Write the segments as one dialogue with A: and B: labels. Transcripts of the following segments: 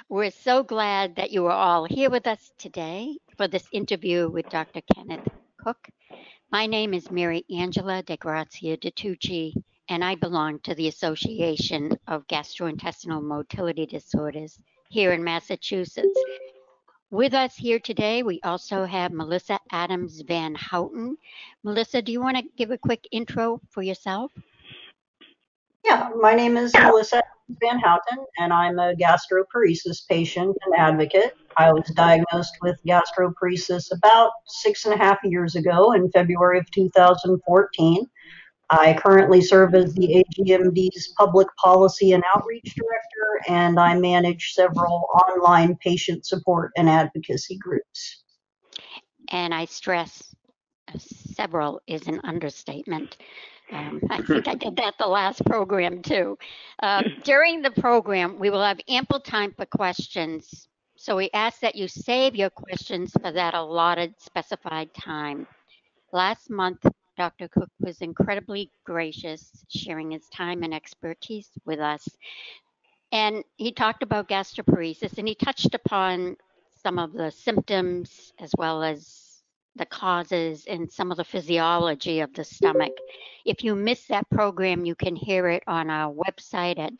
A: We're so glad that you are all here with us today for this interview with Dr. Kenneth Cook. My name is Mary Angela De Grazia De Tucci, and I belong to the Association of Gastrointestinal Motility Disorders here in Massachusetts. With us here today, we also have Melissa Adams Van Houten. Melissa, do you want to give a quick intro for yourself?
B: Yeah, my name is Melissa Van Houten, and I'm a gastroparesis patient and advocate. I was diagnosed with gastroparesis about 6.5 years ago in February of 2014. I currently serve as the AGMD's Public Policy and Outreach Director, and I manage several online patient support and advocacy groups.
A: And I stress several is an understatement. I think I did that the last program too. During the program, we will have ample time for questions. So we ask that you save your questions for that allotted specified time. Last month, Dr. Cook was incredibly gracious, sharing his time and expertise with us. And he talked about gastroparesis and he touched upon some of the symptoms as well as the causes and some of the physiology of the stomach. If you missed that program, you can hear it on our website at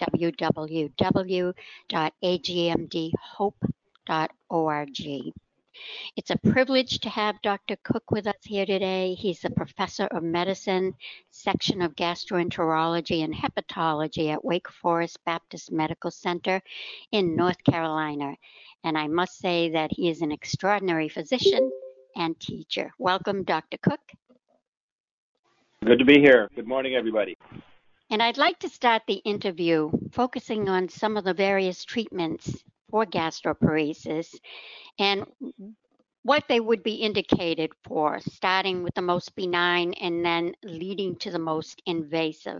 A: www.agmdhope.org. It's a privilege to have Dr. Cook with us here today. He's a professor of medicine, section of gastroenterology and hepatology at Wake Forest Baptist Medical Center in North Carolina. And I must say that he is an extraordinary physician and teacher. Welcome, Dr. Cook.
C: Good to be here. Good morning, everybody.
A: And I'd like to start the interview focusing on some of the various treatments for gastroparesis and what they would be indicated for, starting with the most benign and then leading to the most invasive.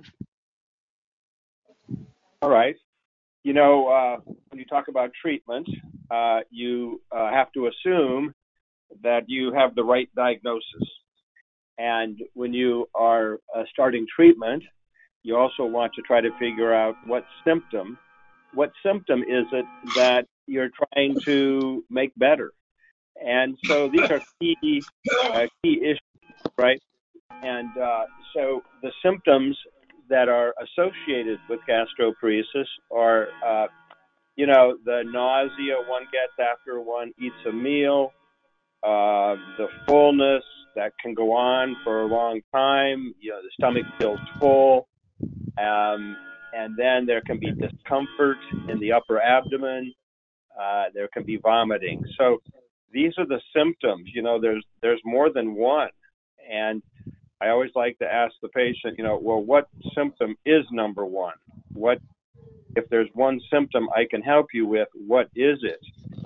C: All right. When you talk about treatment, you have to assume that you have the right diagnosis. And when you are starting treatment, you also want to try to figure out what symptom is it that you're trying to make better. And so these are key issues, right? And so the symptoms that are associated with gastroparesis are, the nausea one gets after one eats a meal, the fullness that can go on for a long time, the stomach feels full, and then there can be discomfort in the upper abdomen, there can be vomiting. So these are the symptoms. There's more than one. And I always like to ask the patient, well, what symptom is number one? If there's one symptom I can help you with, what is it?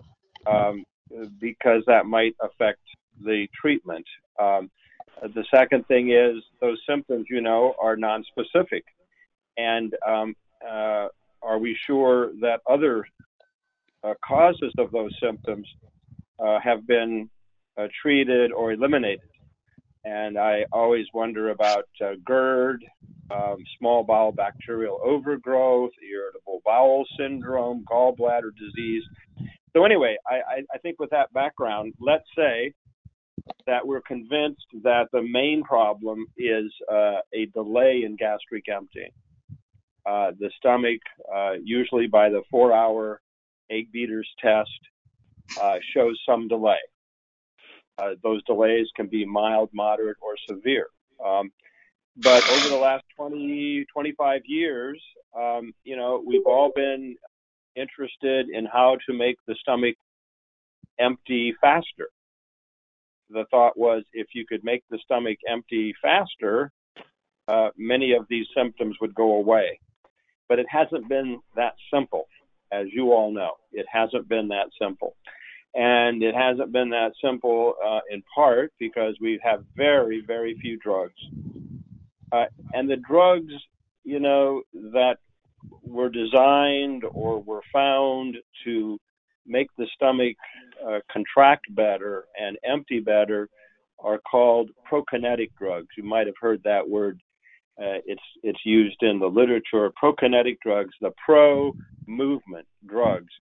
C: Because that might affect the treatment. The second thing is those symptoms, are nonspecific. And are we sure that other causes of those symptoms have been treated or eliminated? And I always wonder about GERD, small bowel bacterial overgrowth, irritable bowel syndrome, gallbladder disease. So anyway, I think with that background, let's say that we're convinced that the main problem is a delay in gastric emptying. The stomach, usually by the 4-hour egg beaters test, shows some delay. Those delays can be mild, moderate, or severe. But over the last 20, 25 years, we've all been interested in how to make the stomach empty faster. The thought was if you could make the stomach empty faster, many of these symptoms would go away. But it hasn't been that simple, as you all know. It hasn't been that simple. And it hasn't been that simple in part because we have very, very few drugs. And the drugs, that were designed or were found to make the stomach contract better and empty better are called prokinetic drugs. You might have heard that word. It's used in the literature. Prokinetic drugs, the pro-movement drugs.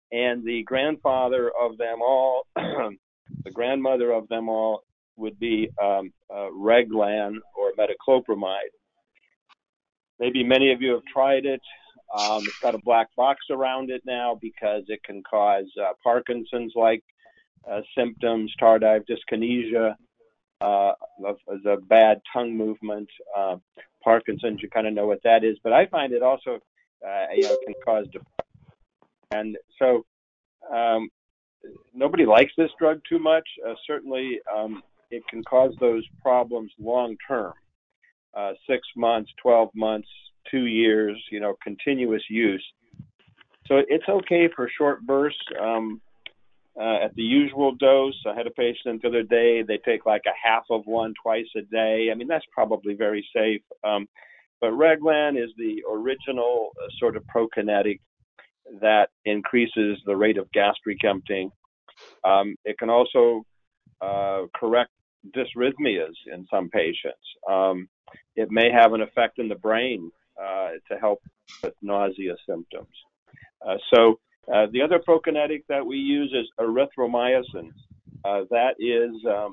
C: And the grandfather of them all, the grandmother of them all, would be Reglan or metoclopramide. Maybe many of you have tried it. It's got a black box around it now because it can cause Parkinson's-like symptoms, tardive dyskinesia, the bad tongue movement. Parkinson's, you kind of know what that is. But I find it also can cause depression. And so nobody likes this drug too much. Certainly, it can cause those problems long term. 6 months, 12 months, 2 years, continuous use. So it's okay for short bursts at the usual dose. I had a patient the other day, they take like a half of one twice a day. I mean, that's probably very safe. But Reglan is the original sort of prokinetic that increases the rate of gastric emptying. It can also correct dysrhythmias in some patients. It may have an effect in the brain to help with nausea symptoms. So the other prokinetic that we use is erythromycin. That is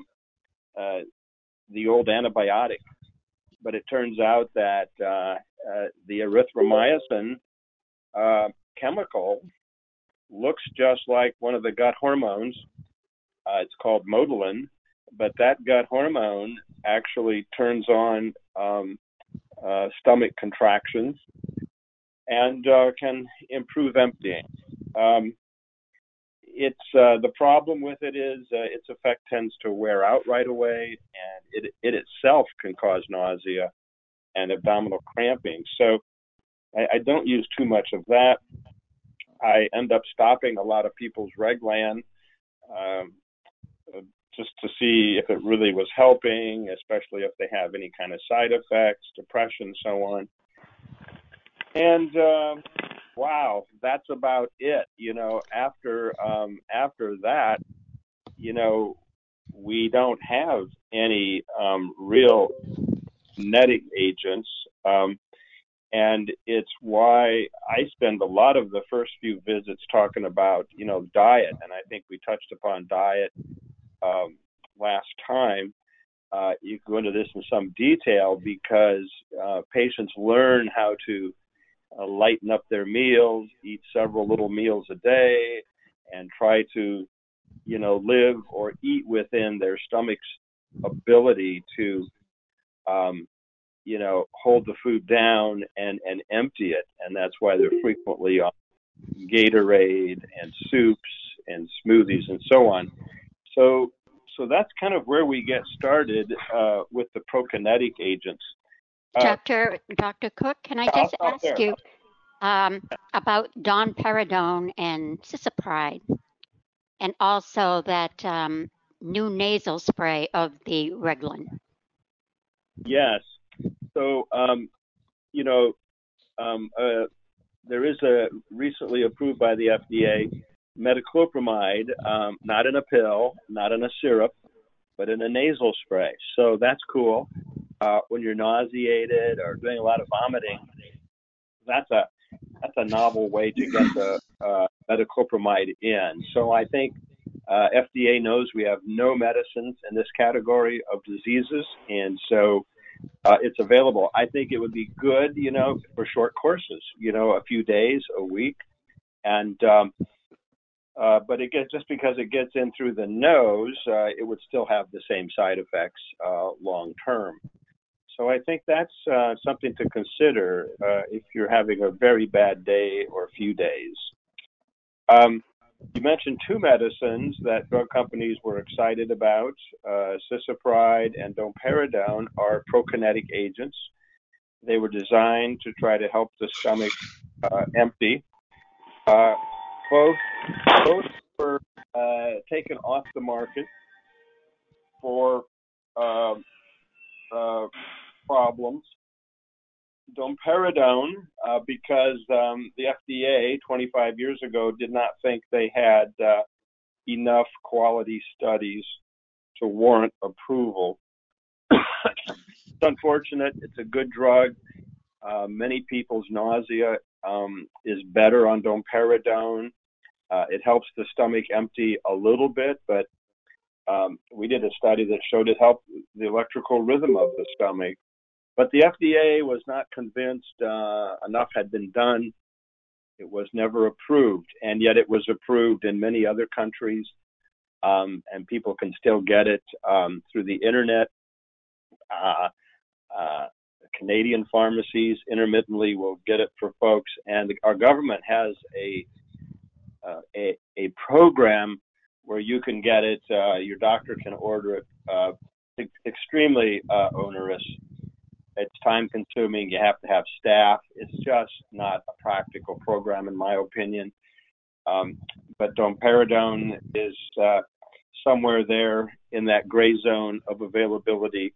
C: the old antibiotic. But it turns out that the erythromycin chemical looks just like one of the gut hormones. It's called Motilin, but that gut hormone actually turns on stomach contractions and can improve emptying. It's the problem with it is its effect tends to wear out right away, and it itself can cause nausea and abdominal cramping. So I don't use too much of that. I end up stopping a lot of people's Reglan just to see if it really was helping, especially if they have any kind of side effects, depression, so on. And wow, that's about it. After that, we don't have any real kinetic agents. And it's why I spend a lot of the first few visits talking about, diet. And I think we touched upon diet last time. You can go into this in some detail because patients learn how to lighten up their meals, eat several little meals a day, and try to, live or eat within their stomach's ability to hold the food down and empty it. And that's why they're frequently on Gatorade and soups and smoothies and so on. So that's kind of where we get started with the prokinetic agents.
A: Dr. Cook, can I just ask you about domperidone and cisapride, and also that new nasal spray of the Reglan?
C: Yes. So, there is a recently approved by the FDA metoclopramide, not in a pill, not in a syrup, but in a nasal spray. So that's cool. When you're nauseated or doing a lot of vomiting, that's a novel way to get the metoclopramide in. So I think FDA knows we have no medicines in this category of diseases, and so it's available. I think it would be good, for short courses, a few days, a week, and but just because it gets in through the nose, it would still have the same side effects long term. So I think that's something to consider if you're having a very bad day or a few days. You mentioned two medicines that drug companies were excited about. Cisapride and domperidone are prokinetic agents. They were designed to try to help the stomach empty. Both were taken off the market for problems. Domperidone, because the FDA 25 years ago did not think they had enough quality studies to warrant approval. It's unfortunate. It's a good drug. Many people's nausea is better on domperidone. It helps the stomach empty a little bit, but we did a study that showed it helped the electrical rhythm of the stomach. But the FDA was not convinced enough had been done. It was never approved, and yet it was approved in many other countries, and people can still get it through the internet. Canadian pharmacies intermittently will get it for folks, and our government has a program where you can get it. Your doctor can order it. It's extremely onerous. It's time consuming. You have to have staff. It's just not a practical program, in my opinion. But domperidone is somewhere there in that gray zone of availability.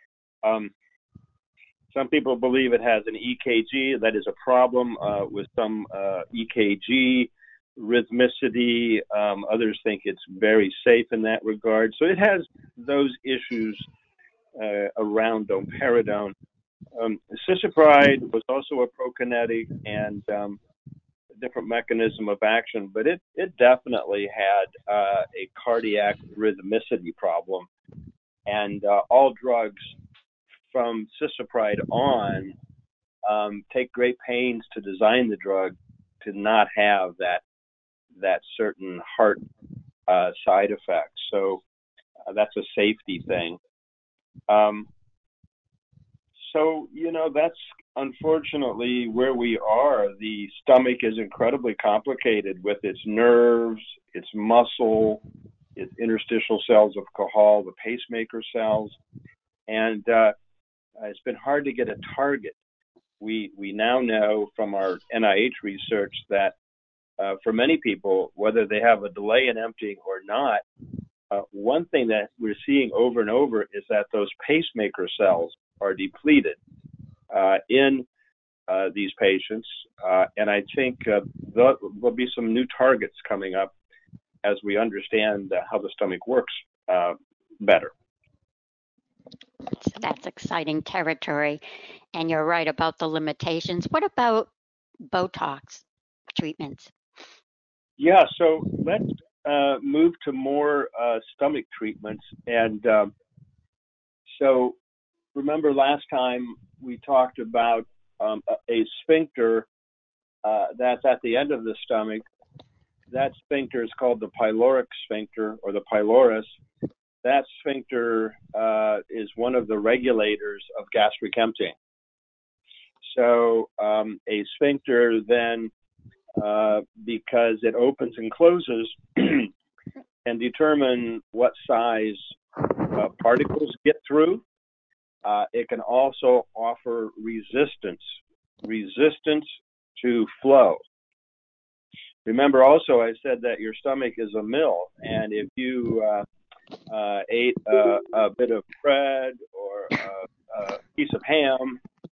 C: Some people believe it has an EKG. That is a problem with some EKG rhythmicity. Others think it's very safe in that regard. So it has those issues around domperidone. Cisapride was also a prokinetic and a different mechanism of action, but it definitely had a cardiac rhythmicity problem. And all drugs from cisapride on take great pains to design the drug to not have that certain heart side effect. So that's a safety thing. So, that's unfortunately where we are. The stomach is incredibly complicated with its nerves, its muscle, its interstitial cells of Cajal, the pacemaker cells. And it's been hard to get a target. We now know from our NIH research that for many people, whether they have a delay in emptying or not, one thing that we're seeing over and over is that those pacemaker cells are depleted in these patients. And I think there'll be some new targets coming up as we understand how the stomach works better.
A: That's exciting territory. And you're right about the limitations. What about Botox treatments?
C: Yeah, so let's move to more stomach treatments. And so remember last time we talked about a sphincter that's at the end of the stomach. That sphincter is called the pyloric sphincter or the pylorus. That sphincter is one of the regulators of gastric emptying. So a sphincter then, because it opens and closes, can determine what size particles get through. It can also offer resistance to flow. Remember also I said that your stomach is a mill, and if you ate a bit of bread or a piece of ham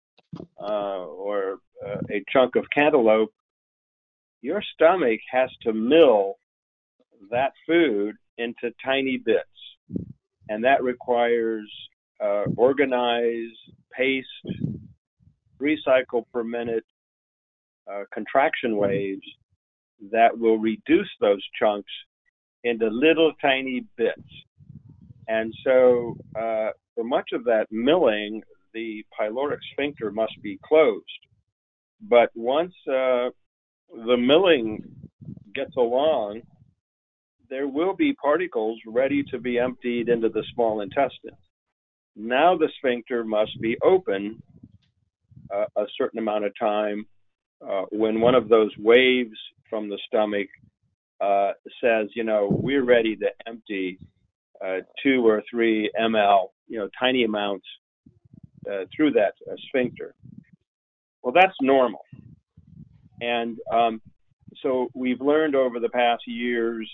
C: or a chunk of cantaloupe, your stomach has to mill that food into tiny bits, and that requires organized, paced, 3 cycle per minute contraction waves that will reduce those chunks into little tiny bits. And so for much of that milling, the pyloric sphincter must be closed. But once the milling gets along, there will be particles ready to be emptied into the small intestine. Now the sphincter must be open a certain amount of time when one of those waves from the stomach says, we're ready to empty 2 or 3 ml, tiny amounts through that sphincter. Well, that's normal. And so we've learned over the past years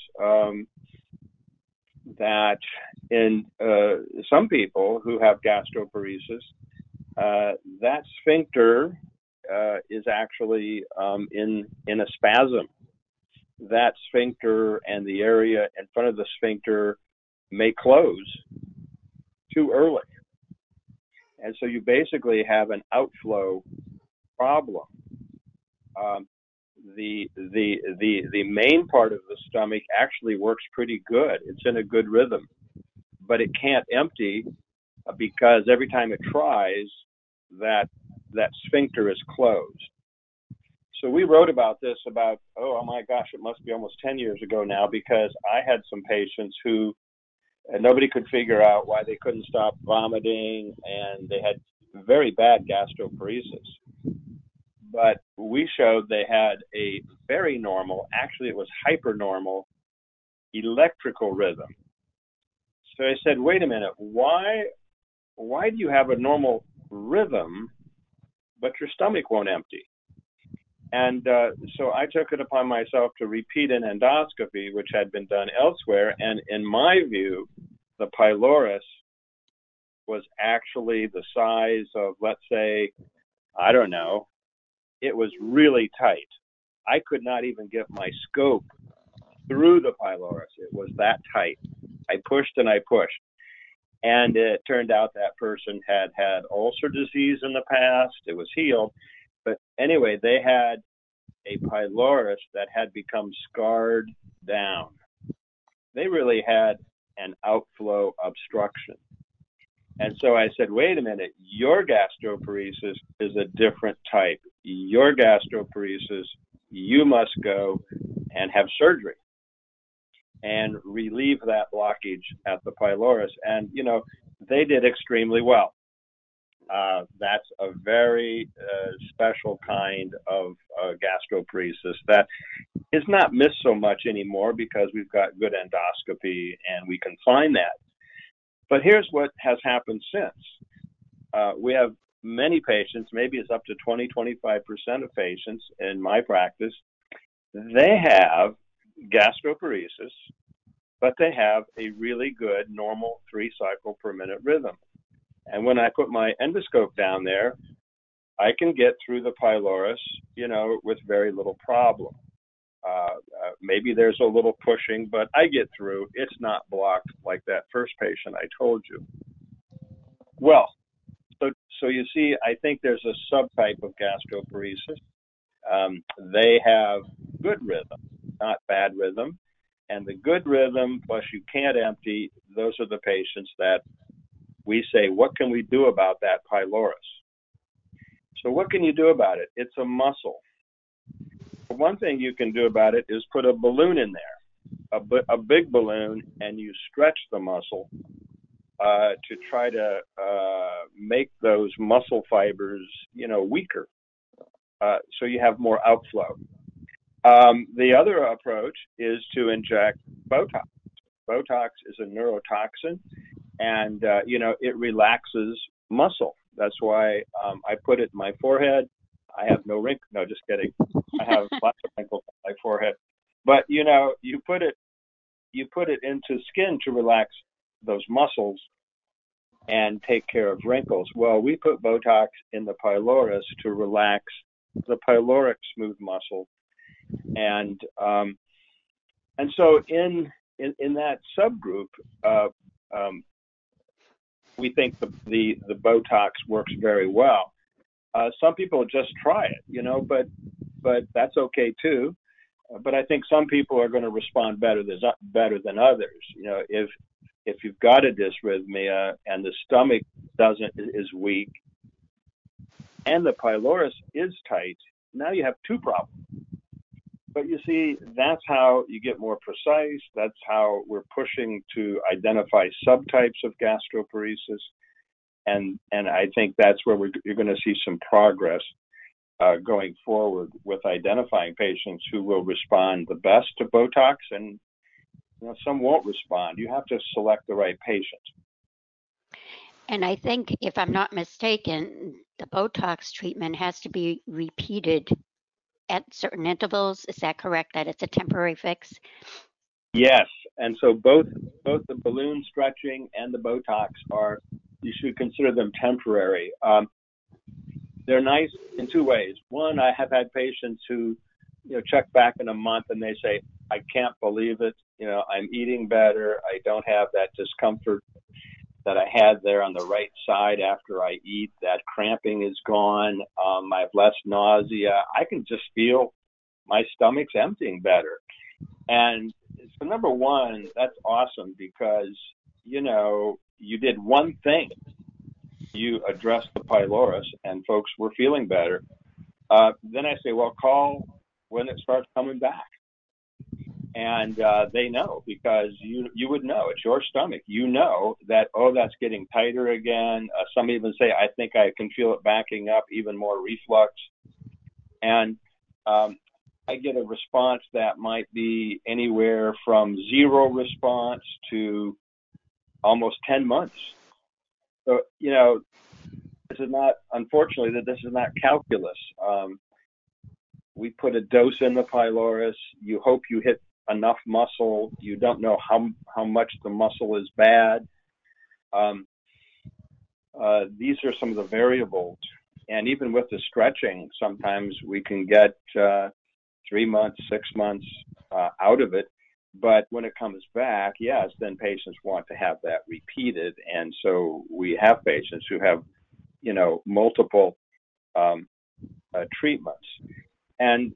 C: that in some people who have gastroparesis, that sphincter is actually in a spasm. That sphincter and the area in front of the sphincter may close too early. And so you basically have an outflow problem. the main part of the stomach actually works pretty good. It's in a good rhythm, but it can't empty because every time it tries, that sphincter is closed. So we wrote about this about, oh my gosh, it must be almost 10 years ago now, because I had some patients who nobody could figure out why they couldn't stop vomiting, and they had very bad gastroparesis. But we showed they had a very normal, actually it was hypernormal, electrical rhythm. So I said, wait a minute, why do you have a normal rhythm, but your stomach won't empty? And so I took it upon myself to repeat an endoscopy, which had been done elsewhere. And in my view, the pylorus was actually the size of, let's say, I don't know, it was really tight. I could not even get my scope through the pylorus. It was that tight. I pushed and I pushed. And it turned out that person had had ulcer disease in the past. It was healed. But anyway, they had a pylorus that had become scarred down. They really had an outflow obstruction. And so I said, wait a minute, your gastroparesis is a different type. Your gastroparesis, you must go and have surgery and relieve that blockage at the pylorus. And, you know, they did extremely well. That's a very special kind of gastroparesis that is not missed so much anymore because we've got good endoscopy and we can find that. But here's what has happened since. We have many patients, maybe it's up to 20-25% of patients in my practice, they have gastroparesis, but they have a really good normal 3 cycle per minute rhythm. And when I put my endoscope down there, I can get through the pylorus, you know, with very little problem. Maybe there's a little pushing, but I get through. It's not blocked like that first patient I told you. Well, so you see, I think there's a subtype of gastroparesis. They have good rhythm, not bad rhythm. And the good rhythm, plus you can't empty, those are the patients that we say, what can we do about that pylorus? So what can you do about it? It's a muscle. One thing you can do about it is put a balloon in there, a big balloon, and you stretch the muscle to try to make those muscle fibers, you know, weaker, so you have more outflow. The other approach is to inject Botox. Botox is a neurotoxin, and you know, it relaxes muscle. That's why I put it in my forehead. I have no wrinkles. No, just kidding. I have lots of wrinkles on my forehead. But you know, you put it into skin to relax those muscles and take care of wrinkles. Well, we put Botox in the pylorus to relax the pyloric smooth muscle, and so in that subgroup, we think the Botox works very well. Some people just try it, you know, but that's okay too. But I think some people are going to respond better than others. You know, if you've got a dysrhythmia and the stomach is weak and the pylorus is tight, now you have 2 problems. But you see, that's how you get more precise. That's how we're pushing to identify subtypes of gastroparesis. And I think that's where you're going to see some progress going forward with identifying patients who will respond the best to Botox, and you know, some won't respond. You have to select the right patient.
A: And I think, if I'm not mistaken, the Botox treatment has to be repeated at certain intervals. Is that correct, that it's a temporary fix?
C: Yes. And so both the balloon stretching and the Botox you should consider them temporary. They're nice in 2 ways. One, I have had patients who, you know, check back in a month and they say, I can't believe it. You know, I'm eating better. I don't have that discomfort that I had there on the right side after I eat. That cramping is gone. I have less nausea. I can just feel my stomach's emptying better. And so number one, that's awesome because, you did one thing. You addressed the pylorus and folks were feeling better. Then I say, well, call when it starts coming back. And they know because you would know. It's your stomach. You know that, that's getting tighter again. Some even say, I think I can feel it backing up, even more reflux. And I get a response that might be anywhere from 0 response to almost 10 months. So, this is not, unfortunately, this is not calculus. We put a dose in the pylorus. You hope you hit enough muscle. You don't know how much the muscle is bad. These are some of the variables. And even with the stretching, sometimes we can get 3 months, 6 months out of it. But when it comes back, yes, then patients want to have that repeated. And so we have patients who have, multiple treatments. And,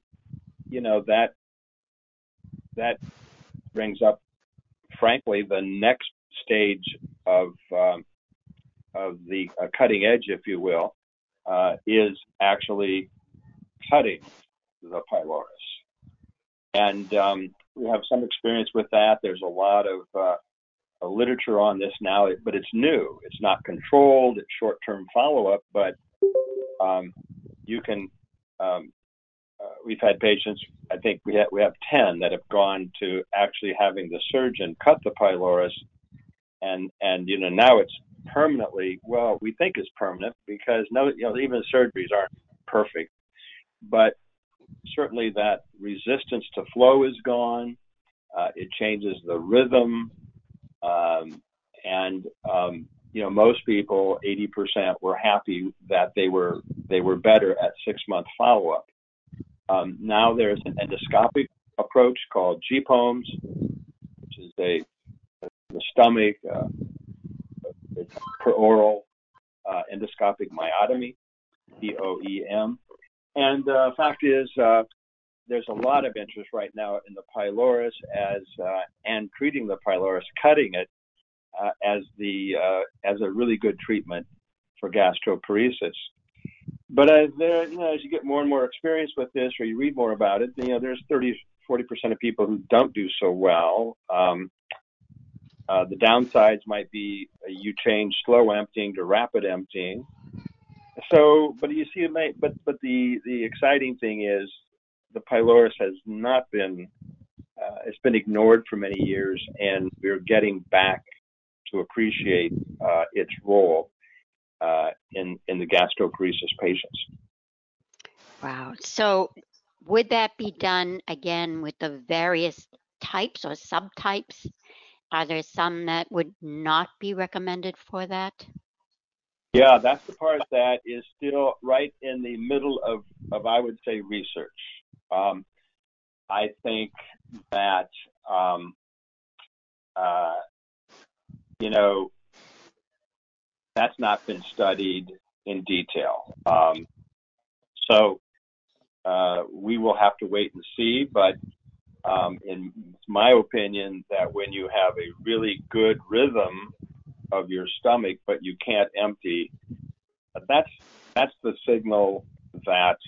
C: that brings up, frankly, the next stage of the cutting edge, if you will, is actually cutting the pylorus. And we have some experience with that. There's a lot of literature on this now, but it's new. It's not controlled. It's short-term follow-up, but you can. We've had patients. I think we have 10 that have gone to actually having the surgeon cut the pylorus, and now it's permanently. Well, we think it's permanent because even surgeries aren't perfect, but certainly that resistance to flow is gone. It changes the rhythm, and most people, 80%, were happy that they were better at 6-month follow-up. Now there's an endoscopic approach called GPOEMS, which is the stomach, it's peroral endoscopic myotomy, POEM. And the fact is, there's a lot of interest right now in the pylorus and treating the pylorus, cutting it as a really good treatment for gastroparesis. But as you get more and more experience with this, or you read more about it, there's 30-40% of people who don't do so well. The downsides might be you change slow emptying to rapid emptying. So, but you see, but the exciting thing is the pylorus has not been, it's been ignored for many years, and we're getting back to appreciate its role in the gastroparesis patients.
A: Wow. So would that be done again with the various types or subtypes? Are there some that would not be recommended for that?
C: Yeah, that's the part that is still right in the middle of I would say, research. I think that, that's not been studied in detail. So we will have to wait and see. But in my opinion, that when you have a really good rhythm of your stomach, but you can't empty, that's the signal that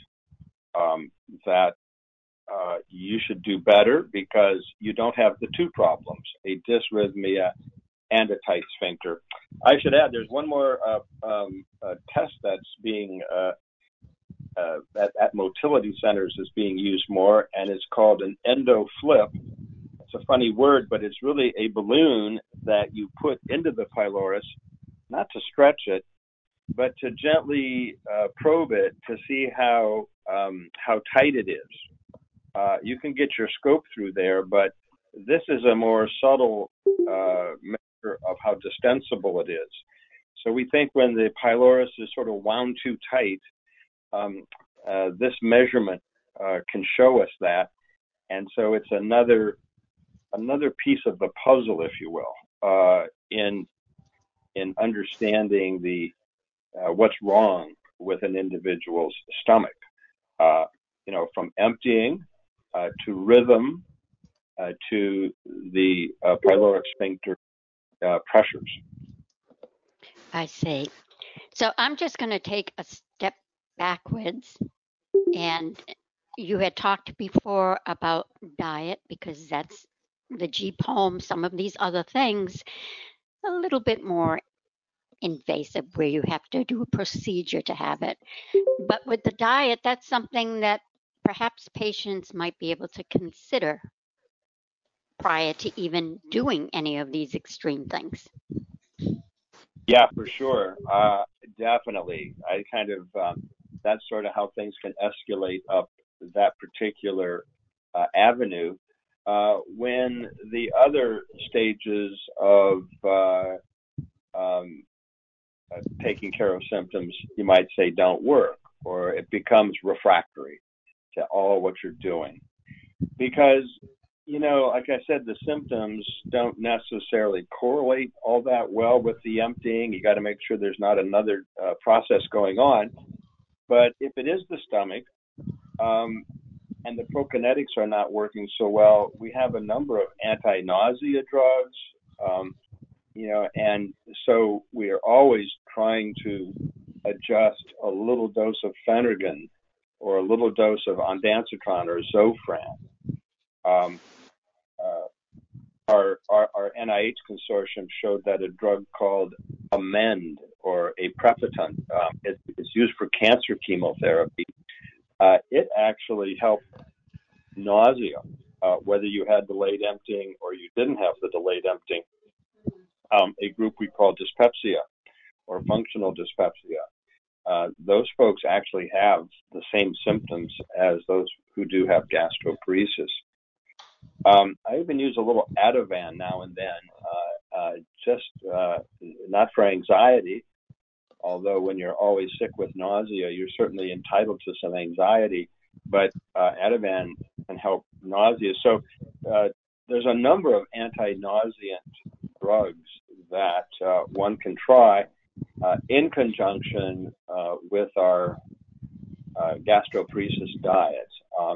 C: you should do better, because you don't have the two problems, a dysrhythmia and a tight sphincter. I should add, there's one more test that's being at motility centers is being used more, and it's called an EndoFlip. It's a funny word, but it's really a balloon that you put into the pylorus, not to stretch it, but to gently probe it to see how tight it is. You can get your scope through there, but this is a more subtle measure of how distensible it is. So we think when the pylorus is sort of wound too tight, this measurement can show us that. And so it's another piece of the puzzle, if you will, in understanding the what's wrong with an individual's stomach. From emptying to rhythm, to the pyloric sphincter pressures.
A: I see. So I'm just going to take a step backwards. And you had talked before about diet, because that's the GPOM, some of these other things, a little bit more invasive where you have to do a procedure to have it. But with the diet, that's something that perhaps patients might be able to consider prior to even doing any of these extreme things.
C: Yeah, for sure. Definitely. I kind of, that's sort of how things can escalate up that particular avenue. When the other stages of taking care of symptoms, you might say, don't work, or it becomes refractory to all what you're doing. Because, you know, like I said, the symptoms don't necessarily correlate all that well with the emptying. You got to make sure there's not another process going on. But if it is the stomach, and the prokinetics are not working so well, we have a number of anti-nausea drugs, you know, and so we are always trying to adjust a little dose of Phenergan or a little dose of ondansetron or Zofran. Our NIH consortium showed that a drug called Amend, or aprepitant, it's used for cancer chemotherapy. It actually helped nausea, whether you had delayed emptying or you didn't have the delayed emptying. A group we call dyspepsia or functional dyspepsia. Those folks actually have the same symptoms as those who do have gastroparesis. I even use a little Ativan now and then, just not for anxiety, although when you're always sick with nausea, you're certainly entitled to some anxiety, but Ativan can help nausea. So there's a number of anti-nauseant drugs that one can try in conjunction with our gastroparesis diet.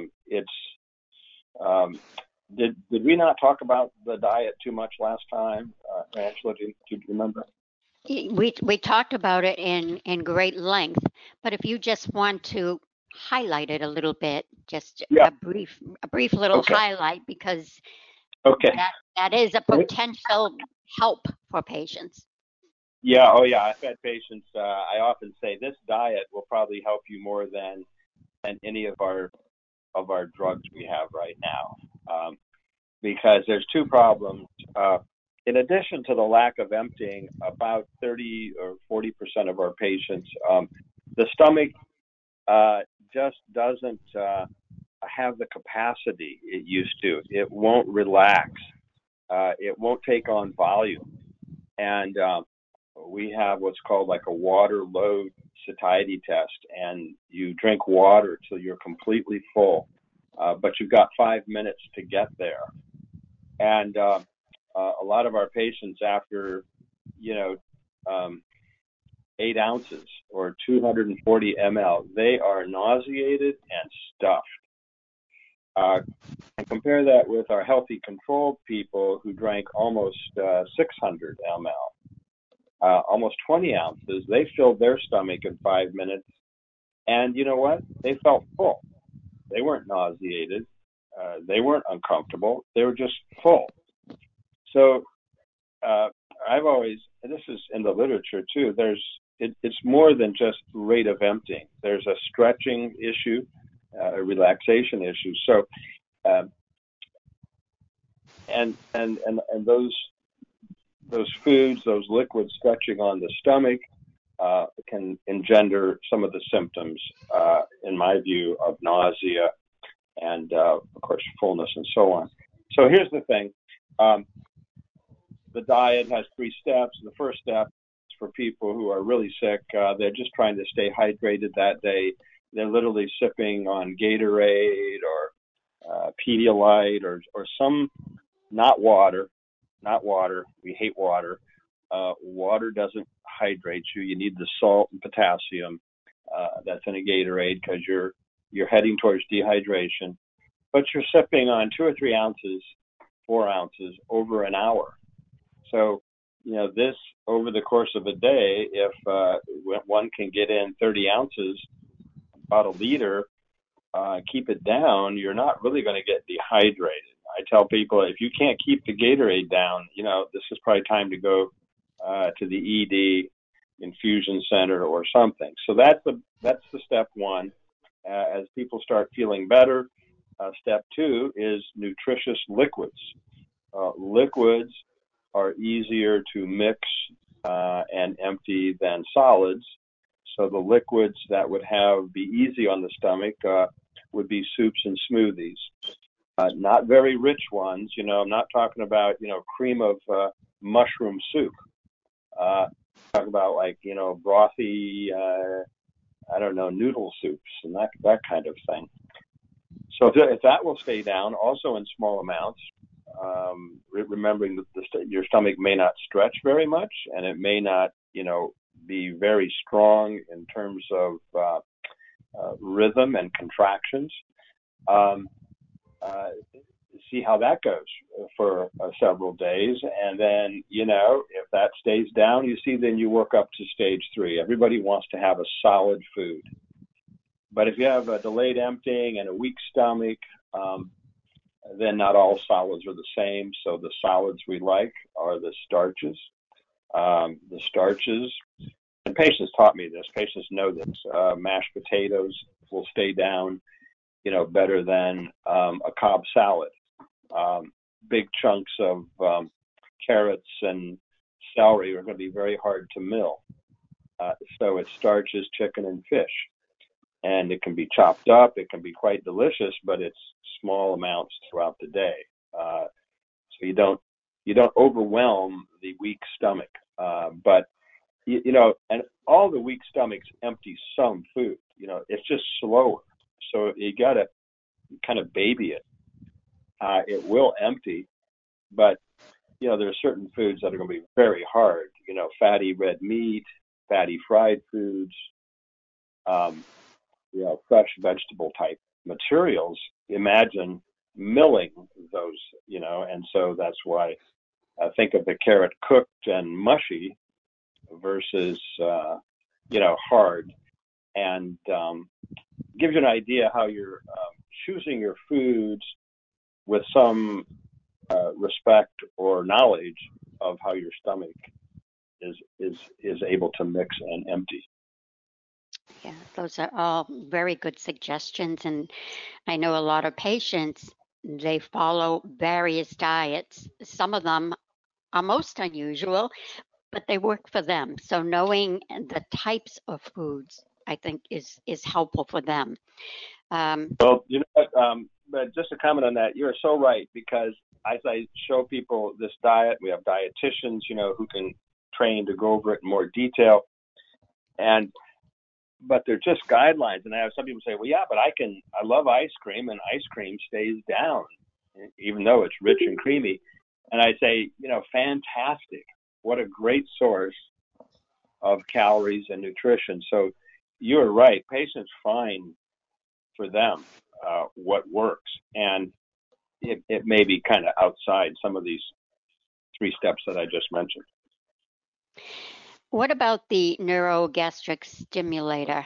C: Did we not talk about the diet too much last time, Angela? Do you remember?
A: We talked about it in great length, but if you just want to highlight it a little bit, just a brief little highlight, because that is a potential help for patients.
C: Yeah, oh yeah, I've had patients, I often say this diet will probably help you more than any of our drugs we have right now, because there's two problems. In addition to the lack of emptying, about 30 or 40% of our patients, the stomach just doesn't have the capacity it used to. It won't relax. It won't take on volume. And we have what's called like a water load satiety test, and you drink water till you're completely full, but you've got 5 minutes to get there. And a lot of our patients, after 8 ounces or 240 ml, they are nauseated and stuffed. And compare that with our healthy controlled people who drank almost 600 ml, almost 20 ounces. They filled their stomach in 5 minutes, and you know what? They felt full. They weren't nauseated. They weren't uncomfortable. They were just full. So I've always, and this is in the literature too, it's more than just rate of emptying. There's a stretching issue, a relaxation issue. So, and those foods, those liquids stretching on the stomach can engender some of the symptoms, in my view, of nausea and, of course, fullness and so on. So here's the thing. The diet has 3 steps. The first step is for people who are really sick. They're just trying to stay hydrated that day. They're literally sipping on Gatorade or Pedialyte or some, not water. We hate water. Water doesn't hydrate you. You need the salt and potassium that's in a Gatorade, because you're heading towards dehydration. but you're sipping on 2 or 3 ounces, 4 ounces over an hour. So, this over the course of a day, if one can get in 30 ounces, about a liter, keep it down, you're not really going to get dehydrated. I tell people, if you can't keep the Gatorade down, this is probably time to go to the ED infusion center or something. So that's the step one. As people start feeling better, step two is nutritious liquids. Liquids are easier to mix and empty than solids. So the liquids that would be easy on the stomach would be soups and smoothies. Not very rich ones. I'm not talking about, cream of mushroom soup. Talk about brothy, noodle soups and that kind of thing. So if that will stay down, also in small amounts, remembering that your stomach may not stretch very much, and it may not, be very strong in terms of rhythm and contractions. See how that goes for several days, and then if that stays down, then you work up to stage 3. Everybody wants to have a solid food, but if you have a delayed emptying and a weak stomach, then not all solids are the same. So the solids we like are the starches. The starches, and patients taught me this. Patients know this. Mashed potatoes will stay down, better than a Cobb salad. Big chunks of carrots and celery are going to be very hard to mill. So it starches chicken and fish. And it can be chopped up. It can be quite delicious, but it's small amounts throughout the day. So you don't overwhelm the weak stomach. But and all the weak stomachs empty some food. It's just slower. So you got to kind of baby it. It will empty, but there are certain foods that are going to be very hard. Fatty red meat, fatty fried foods. Fresh vegetable type materials. Imagine milling those, and so that's why I think of the carrot cooked and mushy versus, hard, and gives you an idea how you're choosing your foods with some respect or knowledge of how your stomach is able to mix and empty.
A: Yeah, those are all very good suggestions. And I know a lot of patients, they follow various diets. Some of them are most unusual, but they work for them. So knowing the types of foods, I think, is helpful for them.
C: Well, but just to comment on that, you're so right, because as I show people this diet, we have dietitians, who can train to go over it in more detail. But they're just guidelines. And I have some people say, well, yeah, but I love ice cream, and ice cream stays down, even though it's rich and creamy. And I say, fantastic. What a great source of calories and nutrition. So you're right. Patients find for them what works. And it may be kind of outside some of these 3 steps that I just mentioned.
A: What about the neurogastric stimulator?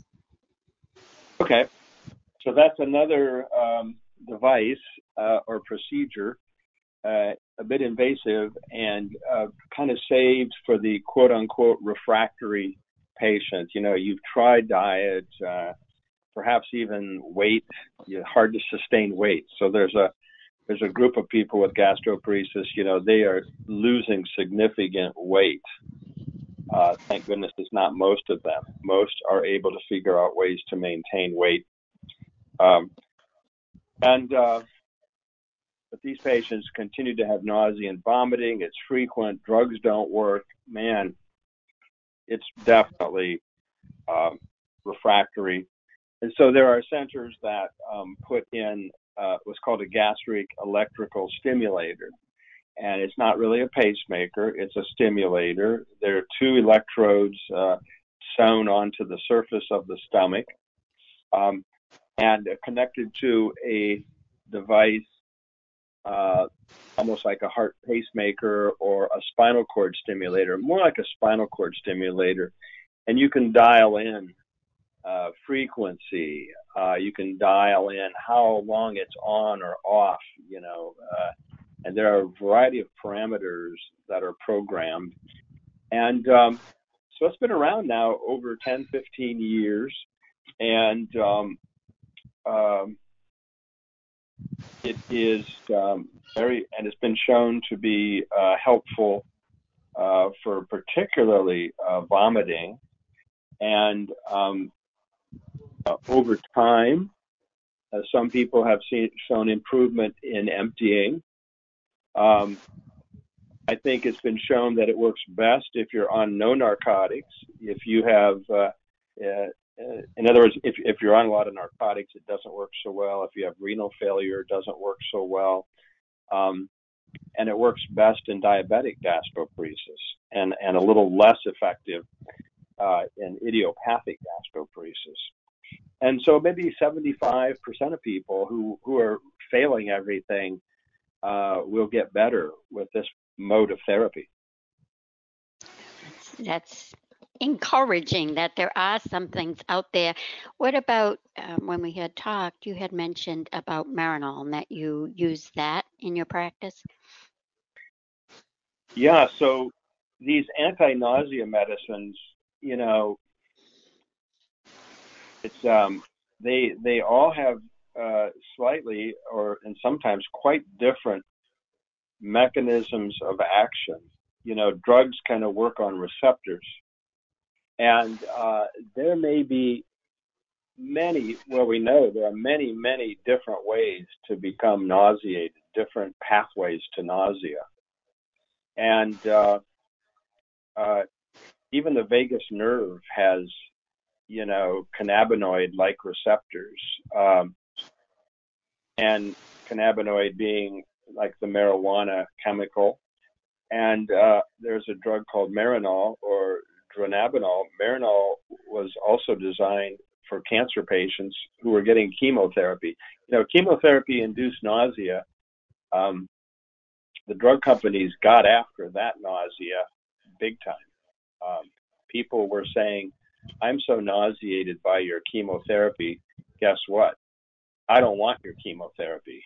C: Okay, so that's another device or procedure, a bit invasive and kind of saved for the quote-unquote refractory patient. You've tried diet, perhaps even weight, hard to sustain weight. So there's a group of people with gastroparesis, they are losing significant weight. Thank goodness it's not most of them. Most are able to figure out ways to maintain weight. But these patients continue to have nausea and vomiting. It's frequent. Drugs don't work. Man, it's definitely refractory. And so there are centers that put in what's called a gastric electrical stimulator. And it's not really a pacemaker, it's a stimulator. There are 2 electrodes sewn onto the surface of the stomach and connected to a device, almost like a heart pacemaker or a spinal cord stimulator, more like a spinal cord stimulator. And you can dial in frequency. You can dial in how long it's on or off, and there are a variety of parameters that are programmed. And so it's been around now over 10, 15 years. And it is and it's been shown to be helpful for particularly vomiting. And over time, some people have shown improvement in emptying. I think it's been shown that it works best if you're on no narcotics. If you have, in other words, if you're on a lot of narcotics, it doesn't work so well. If you have renal failure, it doesn't work so well. And it works best in diabetic gastroparesis and a little less effective in idiopathic gastroparesis. And so maybe 75% of people who are failing everything will get better with this mode of therapy.
A: That's encouraging that there are some things out there. What about when we had talked, you had mentioned about Marinol and that you use that in your practice?
C: Yeah, so these anti-nausea medicines, it's they all have slightly and sometimes quite different mechanisms of action. Drugs kind of work on receptors, and there may be we know there are many different ways to become nauseated, different pathways to nausea. And even the vagus nerve has, cannabinoid-like receptors, and cannabinoid being like the marijuana chemical. And there's a drug called Marinol or dronabinol. Marinol was also designed for cancer patients who were getting chemotherapy. Chemotherapy-induced nausea. The drug companies got after that nausea big time. People were saying, I'm so nauseated by your chemotherapy, guess what? I don't want your chemotherapy.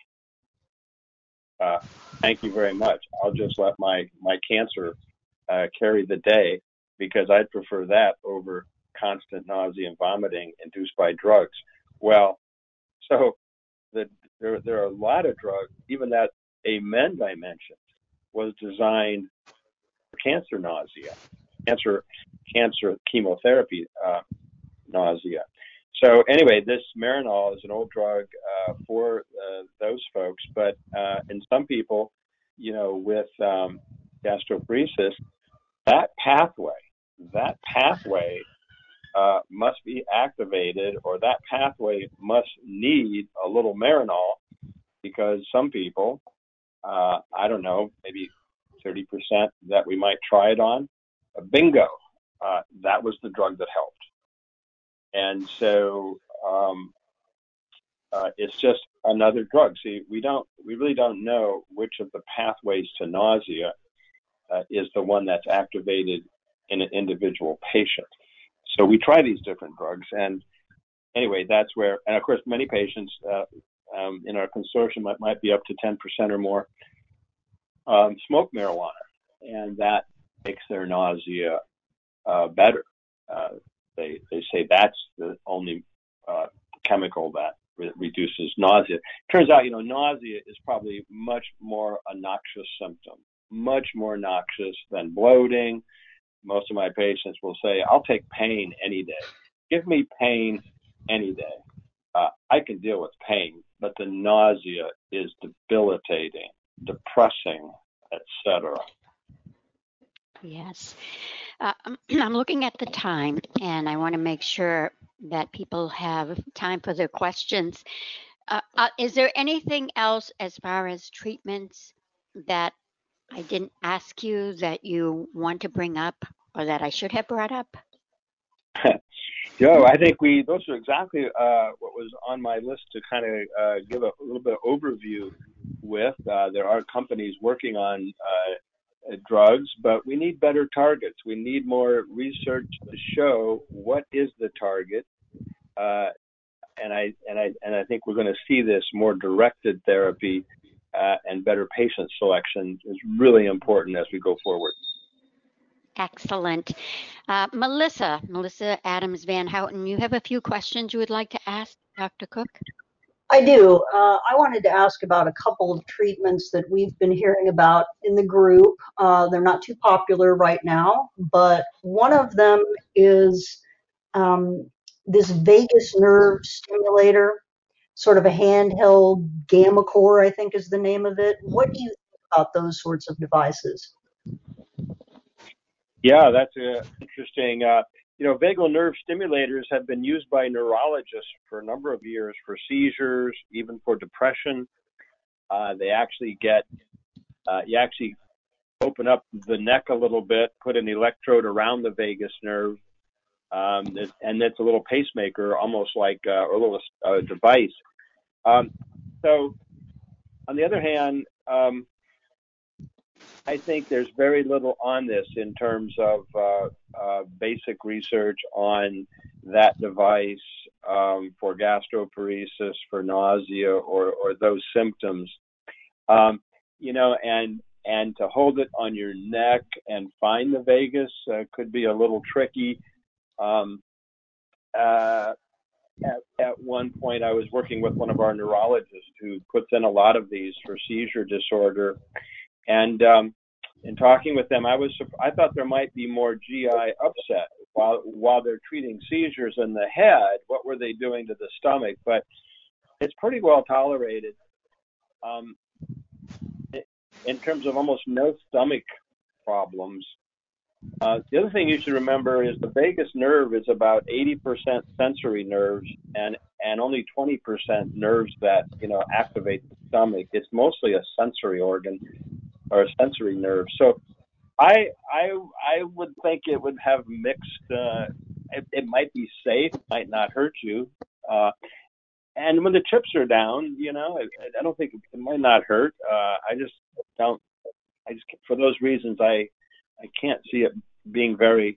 C: Thank you very much. I'll just let my cancer carry the day, because I'd prefer that over constant nausea and vomiting induced by drugs. Well, so there are a lot of drugs, even that Amend I mentioned was designed for cancer nausea, cancer chemotherapy nausea. So anyway, this Marinol is an old drug for those folks, but in some people, with gastroparesis, that pathway must be activated, or that pathway must need a little Marinol, because some people, I don't know, maybe 30% that we might try it on, bingo, that was the drug that helped. And so it's just another drug. See, we really don't know which of the pathways to nausea is the one that's activated in an individual patient. So we try these different drugs, and anyway, that's where, and of course, many patients in our consortium might be up to 10% or more smoke marijuana, and that makes their nausea better. They say that's the only chemical that reduces nausea. Turns out, nausea is probably much more a noxious symptom, much more noxious than bloating. Most of my patients will say, I'll take pain any day. Give me pain any day. I can deal with pain, but the nausea is debilitating, depressing, etc.
A: Yes. I'm looking at the time, and I want to make sure that people have time for their questions. Is there anything else as far as treatments that I didn't ask you that you want to bring up, or that I should have brought up?
C: Joe, I think those are exactly what was on my list to kind of give a little bit of overview with. There are companies working on drugs, but we need better targets. We need more research to show what is the target. And I think we're going to see this more directed therapy and better patient selection is really important as we go forward.
A: Excellent. Melissa Adams Van Houten, you have a few questions you would like to ask Dr. Cook?
B: I do. I wanted to ask about a couple of treatments that we've been hearing about in the group. They're not too popular right now, but one of them is this vagus nerve stimulator, sort of a handheld gammaCore, I think is the name of it. What do you think about those sorts of devices?
C: Yeah, that's interesting. Vagal nerve stimulators have been used by neurologists for a number of years for seizures, even for depression. They actually you actually open up the neck a little bit, put an electrode around the vagus nerve, and it's a little pacemaker, almost like a little device. So, on the other hand, I think there's very little on this in terms of basic research on that device for gastroparesis, for nausea, or those symptoms. And to hold it on your neck and find the vagus could be a little tricky. At one point, I was working with one of our neurologists who puts in a lot of these for seizure disorder. And in talking with them, I thought there might be more GI upset while they're treating seizures in the head. What were they doing to the stomach? But it's pretty well tolerated. In terms of almost no stomach problems. The other thing you should remember is the vagus nerve is about 80% sensory nerves and only 20% nerves that activate the stomach. It's mostly a sensory organ or a sensory nerve. So I would think it would have mixed. It might be safe, might not hurt you. And when the chips are down, I don't think it might not hurt. For those reasons, I can't see it being very,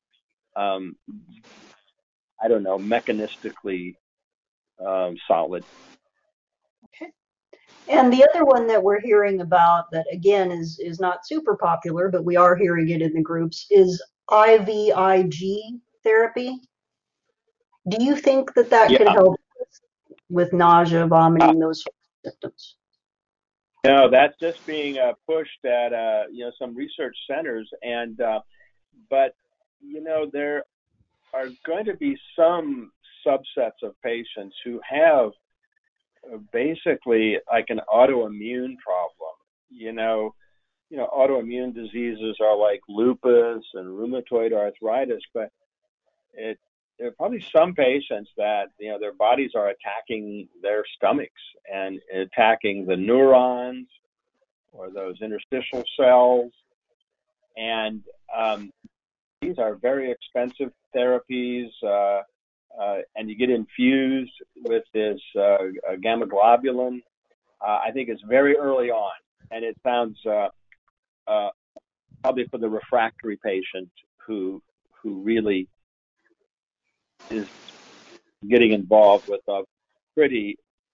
C: mechanistically solid.
B: Okay. And the other one that we're hearing about that, again, is not super popular, but we are hearing it in the groups, is IVIG therapy. Do you think that can help with nausea, vomiting, those sorts of symptoms?
C: No, that's just being pushed at some research centers, but there are going to be some subsets of patients who have basically like an autoimmune problem. Autoimmune diseases are like lupus and rheumatoid arthritis, but there are probably some patients that their bodies are attacking their stomachs and attacking the neurons or those interstitial cells, and these are very expensive therapies, and you get infused with this gamma globulin. I think it's very early on, and it sounds probably for the refractory patient who really is getting involved with a pretty,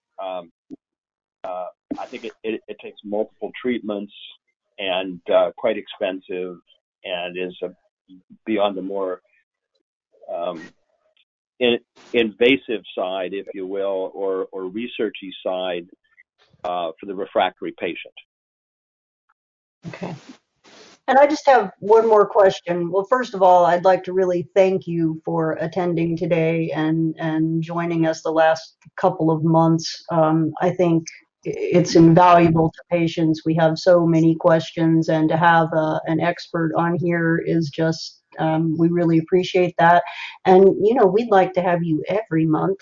C: I think it takes multiple treatments and quite expensive, and is beyond the more invasive side, if you will, or researchy side for the refractory patient.
B: Okay. And I just have one more question. Well, first of all, I'd like to really thank you for attending today and joining us the last couple of months. I think it's invaluable to patients. We have so many questions, and to have an expert on here is just, we really appreciate that. And, we'd like to have you every month.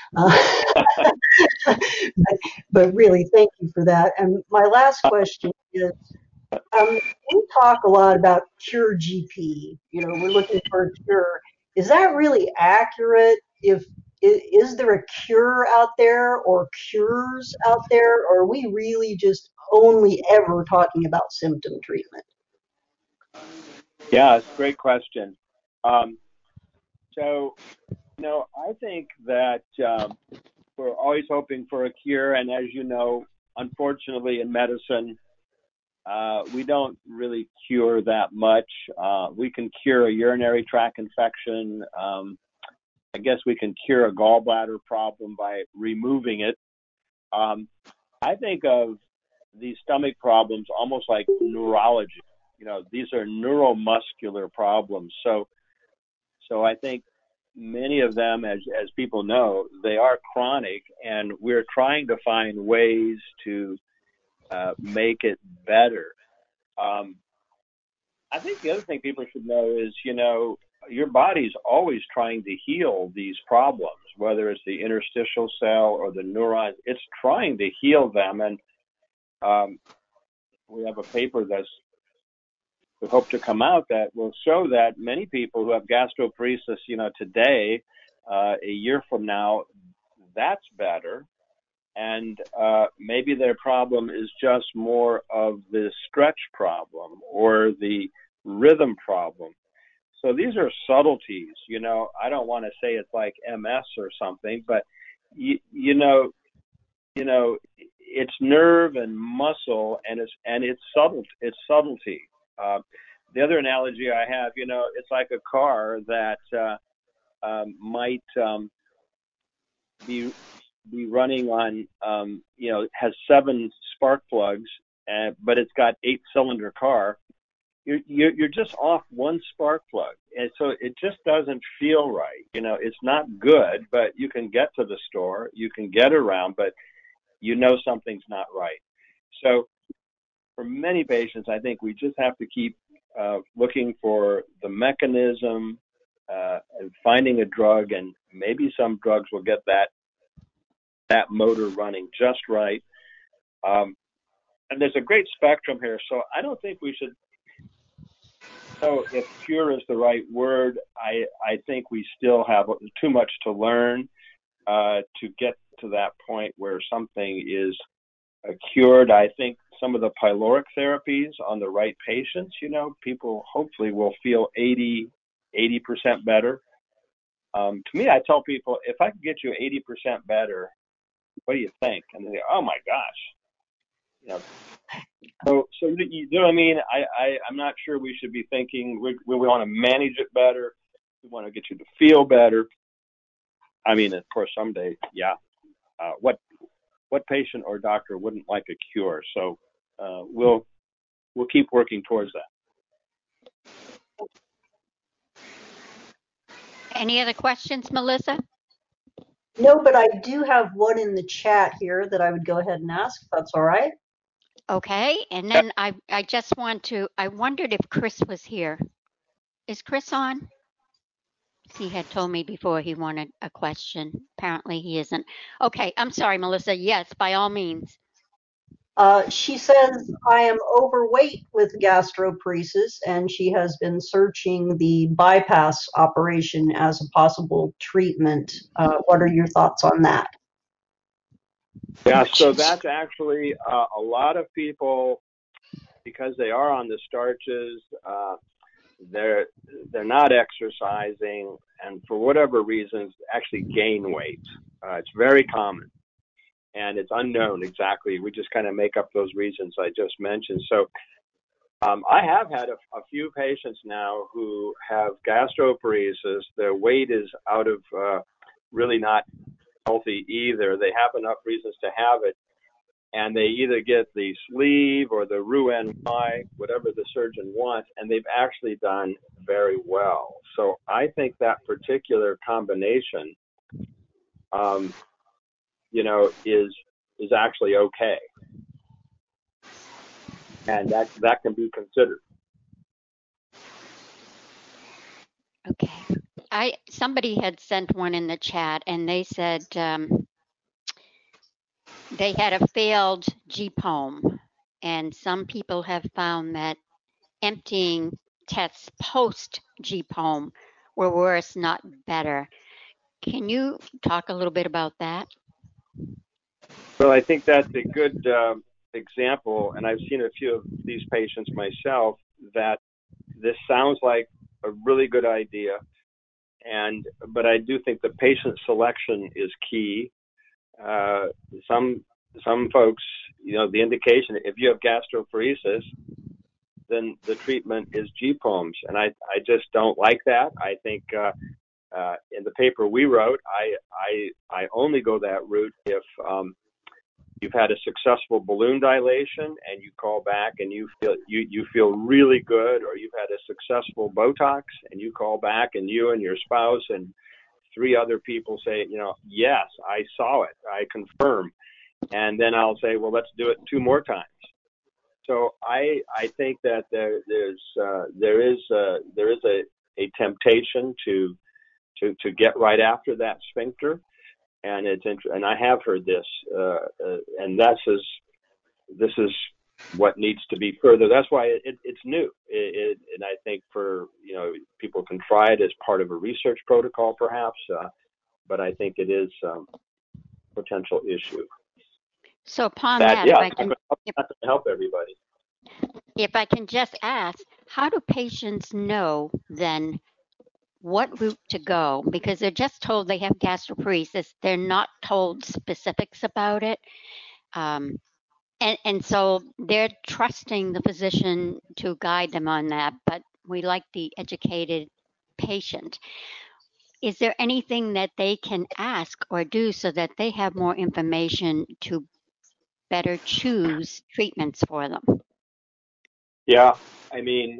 B: But really, thank you for that. And my last question is, we talk a lot about cure GP. We're looking for a cure. Is that really accurate? Is there a cure out there or cures out there, or are we really just only ever talking about symptom treatment?
C: Yeah, it's a great question. Um, I think that we're always hoping for a cure, and as you know, unfortunately, in medicine, we don't really cure that much. We can cure a urinary tract infection. I guess we can cure a gallbladder problem by removing it. I think of these stomach problems almost like neurology. These are neuromuscular problems. So I think many of them, as people know, they are chronic, and we're trying to find ways to make it better. I think the other thing people should know is, your body's always trying to heal these problems, whether it's the interstitial cell or the neurons. It's trying to heal them, and we have a paper we hope to come out that will show that many people who have gastroparesis, today, a year from now, that's better. And maybe their problem is just more of the stretch problem or the rhythm problem. So these are subtleties. I don't want to say it's like MS or something, but it's nerve and muscle, and it's subtle. It's subtlety. The other analogy I have, it's like a car that might be running on, has 7 spark plugs, but it's got 8-cylinder car. You're just off 1 spark plug, and so it just doesn't feel right. It's not good, but you can get to the store, you can get around, but something's not right. So for many patients, I think we just have to keep looking for the mechanism and finding a drug, and maybe some drugs will get that motor running just right. And there's a great spectrum here, so I don't think we should know if cure is the right word. I think we still have too much to learn to get to that point where something is cured. I think some of the pyloric therapies on the right patients, people hopefully will feel 80% better. To me, I tell people, if I could get you 80% better, what do you think? And they say, oh my gosh. So you know what I mean? I'm not sure we should be thinking we want to manage it better. We want to get you to feel better. I mean, of course, someday, yeah. What patient or doctor wouldn't like a cure? So we'll keep working towards that.
A: Any other questions, Melissa?
B: No, but I do have one in the chat here that I would go ahead and ask, if that's all right.
A: Okay, and then I wondered if Chris was here. Is Chris on? He had told me before he wanted a question. Apparently he isn't. Okay, I'm sorry, Melissa. Yes, by all means.
B: She says, I am overweight with gastroparesis, and she has been searching the bypass operation as a possible treatment. What are your thoughts on that?
C: Yeah, so that's actually a lot of people, because they are on the starches, they're not exercising, and for whatever reasons, actually gain weight. It's very common, and it's unknown exactly. We just kind of make up those reasons I just mentioned. So I have had a few patients now who have gastroparesis. Their weight is out of really not healthy either. They have enough reasons to have it, and they either get the sleeve or the Roux-en-Y, whatever the surgeon wants, and they've actually done very well. So I think that particular combination, is actually okay, and that can be considered.
A: Okay. Somebody had sent one in the chat, and they said they had a failed GPOME, and some people have found that emptying tests post GPOME were worse, not better. Can you talk a little bit about that?
C: Well, I think that's a good example, and I've seen a few of these patients myself, that this sounds like a really good idea, but I do think the patient selection is key. Some folks, the indication, if you have gastroparesis, then the treatment is GPOMs, and I just don't like that. I think in the paper we wrote, I only go that route if you've had a successful balloon dilation and you call back and you feel really good, or you've had a successful Botox and you call back and you and your spouse and 3 other people say, yes, I saw it, I confirm, and then I'll say, well, let's do it 2 more times. So I think that there is a temptation to get right after that sphincter. And and I have heard this, and this is what needs to be further. That's why it's new, and I think for people can try it as part of a research protocol, perhaps. But I think it is a potential issue.
A: So upon that, if I can
C: help everybody.
A: If I can just ask, how do patients know then what route to go? Because they're just told they have gastroparesis. They're not told specifics about it. And so they're trusting the physician to guide them on that, but we like the educated patient. Is there anything that they can ask or do so that they have more information to better choose treatments for them?
C: Yeah, I mean,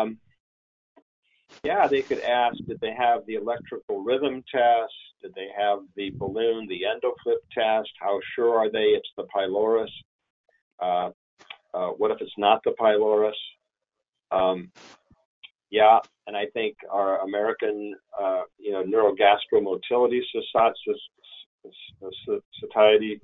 C: they could ask, did they have the electrical rhythm test? Did they have the balloon, the endoflip test? How sure are they it's the pylorus? What if it's not the pylorus? And I think our American, Neurogastromotility Society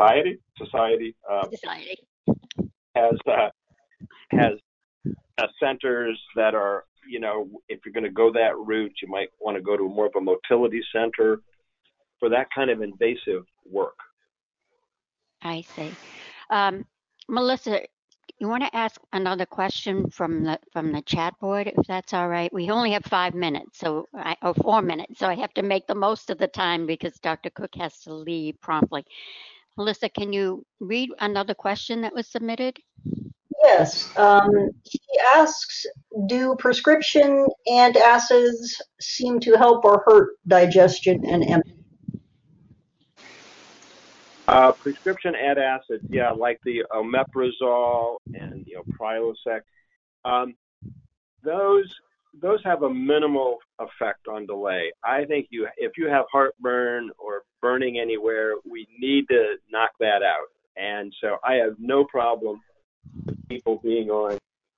C: has centers that are, if you're going to go that route, you might want to go to more of a motility center for that kind of invasive work.
A: I see. Melissa, you want to ask another question from the chat board, if that's all right? We only have 5 minutes, or 4 minutes, so I have to make the most of the time because Dr. Cook has to leave promptly. Melissa, can you read another question that was submitted?
B: Yes. He asks, do prescription antacids seem to help or hurt digestion and emptying?
C: Prescription antacids, like the omeprazole and Prilosec, those have a minimal effect on delay. I think if you have heartburn or burning anywhere, we need to knock that out. And so I have no problem with people being on,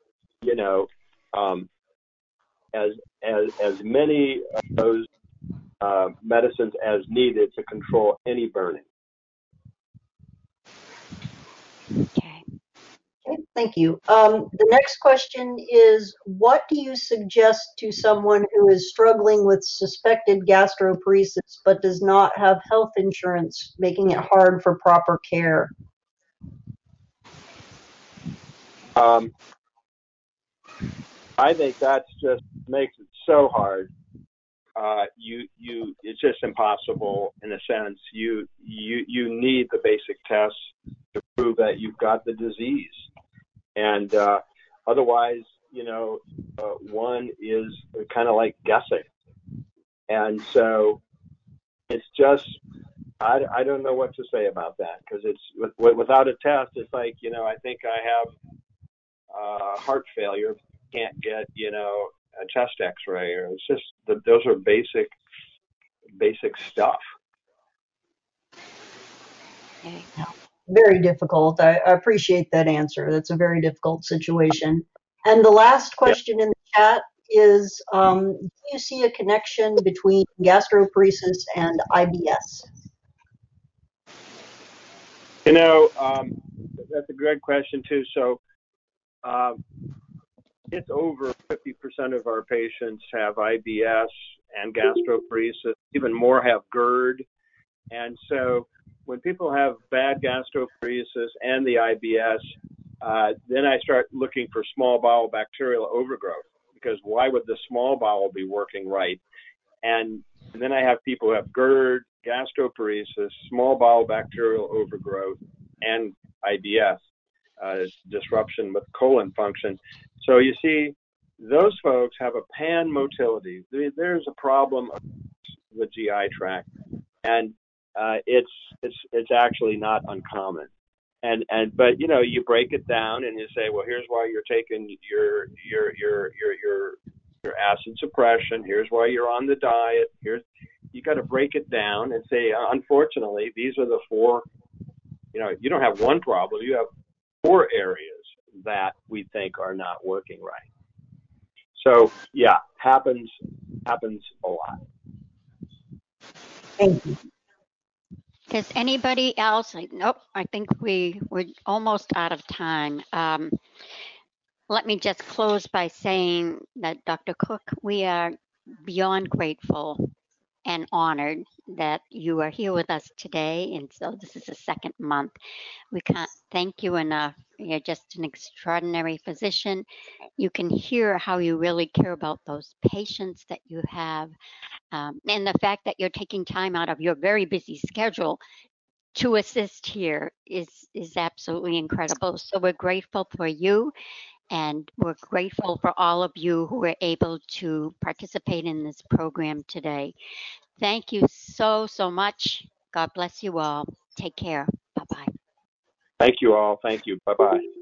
C: as many of those medicines as needed to control any burning.
A: Okay,
B: thank you. The next question is, what do you suggest to someone who is struggling with suspected gastroparesis but does not have health insurance, making it hard for proper care?
C: I think that just makes it so hard. It's just impossible in a sense. You need the basic tests to prove that you've got the disease, and otherwise, one is kind of like guessing, and so it's just I don't know what to say about that, because it's without a test, it's like I think I have heart failure, can't get a chest X-ray, or it's just those are basic stuff.
A: okay.
B: Very difficult. I appreciate that answer. That's a very difficult situation. And the last question in the chat is, do you see a connection between gastroparesis and IBS?
C: That's a great question too. So it's over 50% of our patients have IBS, and gastroparesis. Even more have GERD. And so when people have bad gastroparesis and the IBS, then I start looking for small bowel bacterial overgrowth, because why would the small bowel be working right? And then I have people who have GERD, gastroparesis, small bowel bacterial overgrowth, and IBS, disruption with colon function. So you see, those folks have a pan-motility. There's a problem of the GI tract, and it's actually not uncommon. But you know, you break it down and you say, well, here's why you're taking your acid suppression. Here's why you're on the diet. You got to break it down and say, unfortunately, these are the four. You know, you don't have one problem. You have four areas that we think are not working right. So yeah, happens a lot.
B: Thank you.
A: Does anybody else? Nope, I think we're almost out of time. Let me just close by saying that, Dr. Cook, we are beyond grateful and honored that you are here with us today. And so this is the second month. We can't thank you enough. You're just an extraordinary physician. You can hear how you really care about those patients that you have. And the fact that you're taking time out of your very busy schedule to assist here is absolutely incredible. So we're grateful for you, and we're grateful for all of you who were able to participate in this program today. Thank you so much. God bless you all. Take care. Bye-bye.
C: Thank you all. Thank you. Bye-bye.